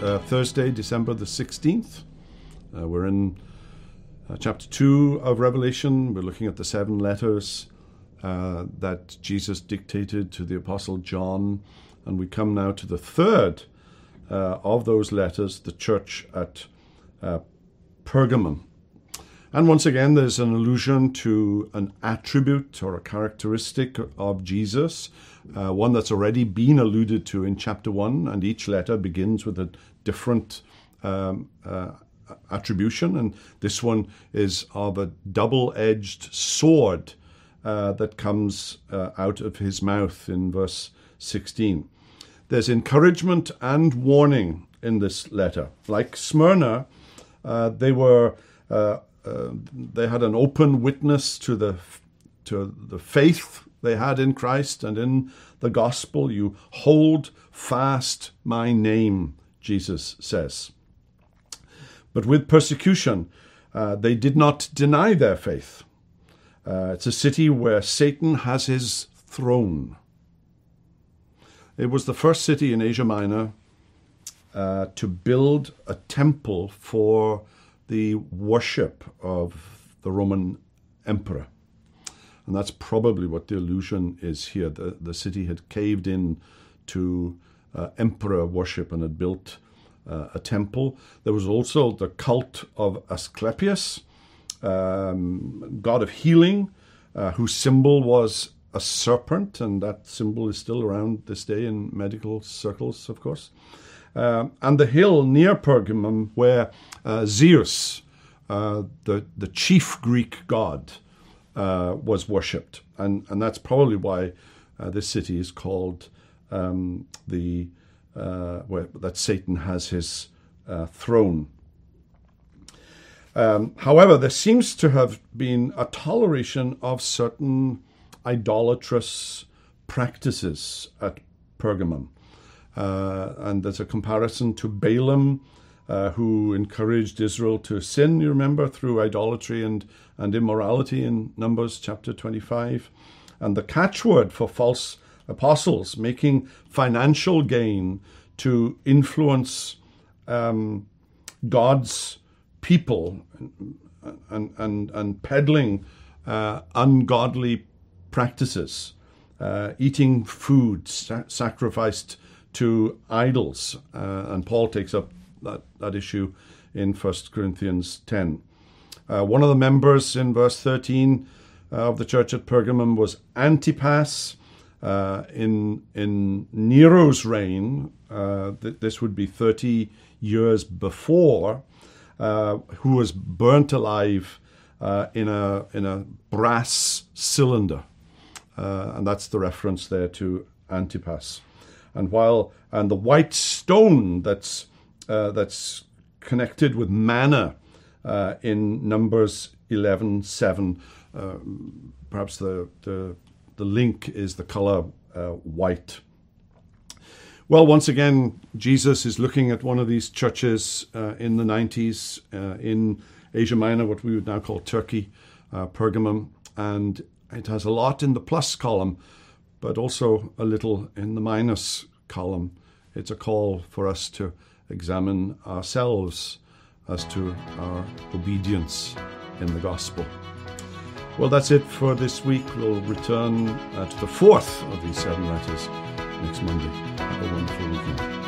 Thursday, December the 16th. We're in chapter 2 of Revelation. We're looking at the 7 letters that Jesus dictated to the Apostle John. And we come now to the third of those letters, the church at Pergamum. And once again, there's an allusion to an attribute or a characteristic of Jesus, one that's already been alluded to in chapter 1, and each letter begins with a different attribution, and this one is of a double-edged sword that comes out of his mouth in verse 16. There's encouragement and warning in this letter. Like Smyrna, they had an open witness to the faith they had in Christ and in the gospel. You hold fast my name, Jesus says. But with persecution, they did not deny their faith. It's a city where Satan has his throne. It was the first city in Asia Minor to build a temple for the worship of the Roman emperor. And that's probably what the allusion is here. The city had caved in to emperor worship and had built a temple. There was also the cult of Asclepius, god of healing, whose symbol was a serpent, and that symbol is still around this day in medical circles, of course. And the hill near Pergamum where Zeus, the chief Greek god, was worshipped. And that's probably why this city is called where that Satan has his throne. However, there seems to have been a toleration of certain idolatrous practices at Pergamum. And there's a comparison to Balaam, who encouraged Israel to sin, you remember, through idolatry and immorality in Numbers chapter 25. And the catchword for false apostles, making financial gain to influence God's people and peddling ungodly practices, eating food sacrificed to idols. And Paul takes up that issue in 1 Corinthians 10. One of the members in verse 13 of the church at Pergamum was Antipas. In Nero's reign, this would be 30 years before, who was burnt alive in a brass cylinder. And that's the reference there to Antipas. And the white stone that's connected with manna in Numbers 11:7. Perhaps the link is the color white. Well, once again, Jesus is looking at one of these churches in the 90s in Asia Minor, what we would now call Turkey, Pergamum, and it has a lot in the plus column, but also a little in the minus column. It's a call for us to examine ourselves as to our obedience in the gospel. Well, that's it for this week. We'll return to the fourth of these 7 letters next Monday. Have a wonderful weekend.